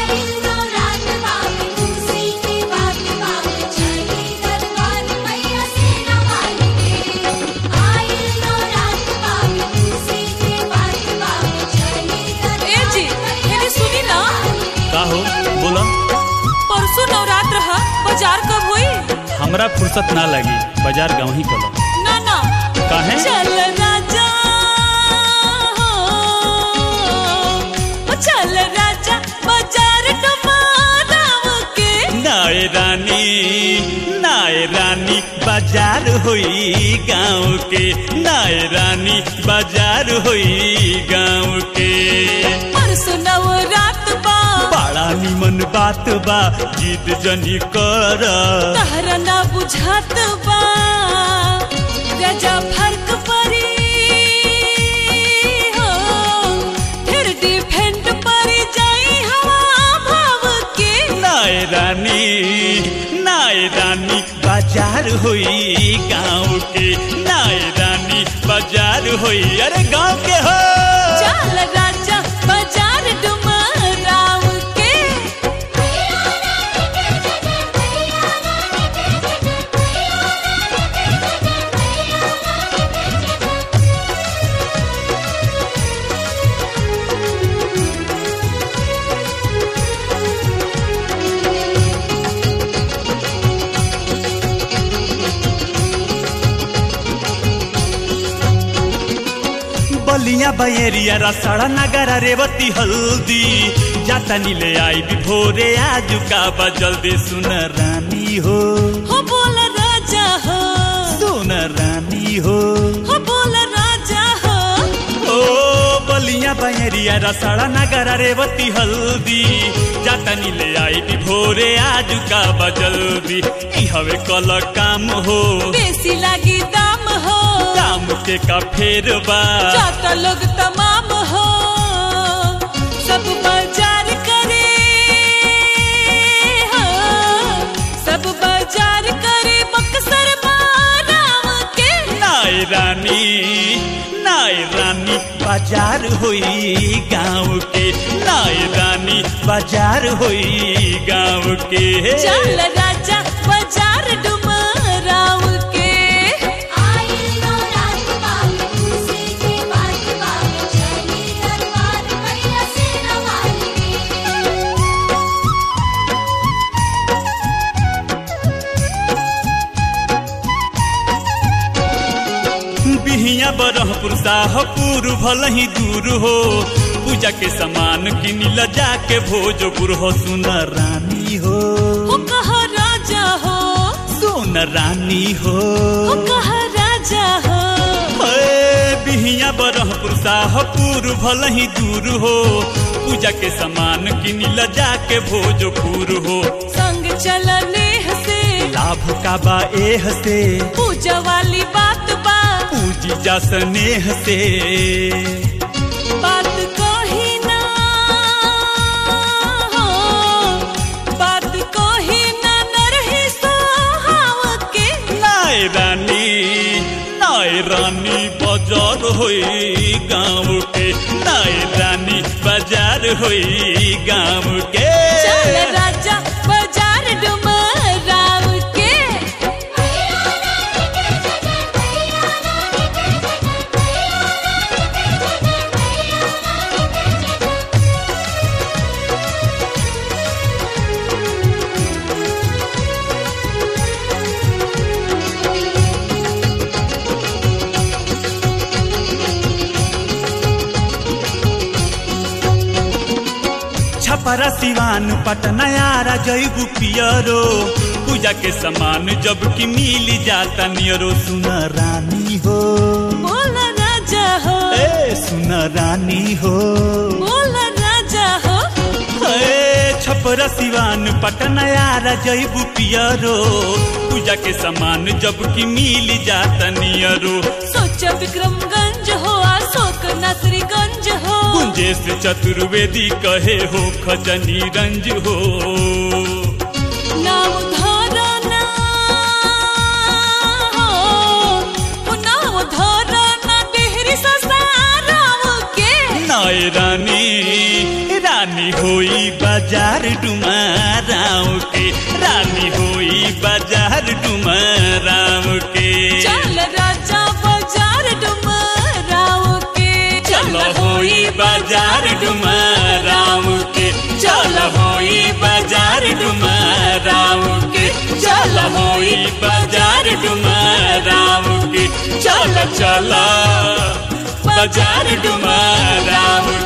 बाजार कब हुई? हमरा फुर्सत ना लगी, बाजार गाँव ही कलो। ना ना काहे? चल राजा हो, चल राजा बाजार टमाराव के। नाय रानी बाजार हुई गाँव के, नाय रानी बाजार हुई गाँव के। परसों नवरात बा, बड़ा निमन बात बा, जिद जनी कर। तहरा ना बुझात बा, राजा फर्क परी हो, फिर डिफेंड परी जाई हवा भाव के। नाय रानी बाजार हुई गाँव के, नाय रानी बाजार हुई अरे गाँव के हो। चल राजा बाजार डुमराव के। बलिया बयरिया रसड़ा नगरा रेवती हल्दी, जाता नीले आई भी भोरे आज का जल्दी। सुन रानी हो बोल राजा हो, सुन रानी हो बोल राजा हो। ओ बलिया बयरिया रसड़ा नगरा रेवती हल्दी, जाता नीले आई भी भोरे आज का जल्दी। ई हवे कल काम हो, बेसी लागी दाम हो, काम के का फेर बा। जाता लोग तमाम हो, सब बाजार करे हो, सब बाजार करे बक्सर बाराव के। नाय रानी बाजार हुई गाँव के, नाय रानी बाजार हुई गाँव के। चल राजा बाजार डुमराव के। बिहिया बरहपुर साहपुर भल ही दूर हो, पूजा के सामान किन ल जाके भोजपुर हो। सुन रानी हो कहा राजा हो, सुन रानी हो कहा राजा हो। बिहिया बरहपुर साहपुर भल ही दूर हो, पूजा के सामान किन ल जाके भोजपुर हो। संग चलने से लाभ का बा एह से, पूजा वाली बात बा, पूजी जा स्नेह से। बात कही ना हो, बात कही ना नरही सोहाव के। नाय रानी बाजार हुई गाँव के, नाय रानी बाजार हुई गाँव के। चल राजा बाजार डुमराव के। छपरा सिवान पटना यारा जयबू पियरो, पूजा के सामान जब की मिल जाता नियरो। सुन रानी हो बोल राजा हो, सुन रानी हो बोल राजा हो। छपरा सिवान पटना यारा जयबू पियरो, पूजा के सामान जब की मिल जाता नियरो। सोचा विक्रमगंज हो, अशोक नसरीगंज हो, कुंजेश चतुर्वेदी कहे हो खजनी रंज हो। नाम धरना हो, नाम धरना डेहरी ससाराव के। नाय रानी रानी होई बाजार डुमराव के, रानी होई बाजार डुमराव के। चल राजा बाजार डुमराव के, चल होई बाजार डुमराव के, चल होई बाजार डुमराव के, चल होई बाजार डुमराव के, चल चल बाजार डुमराव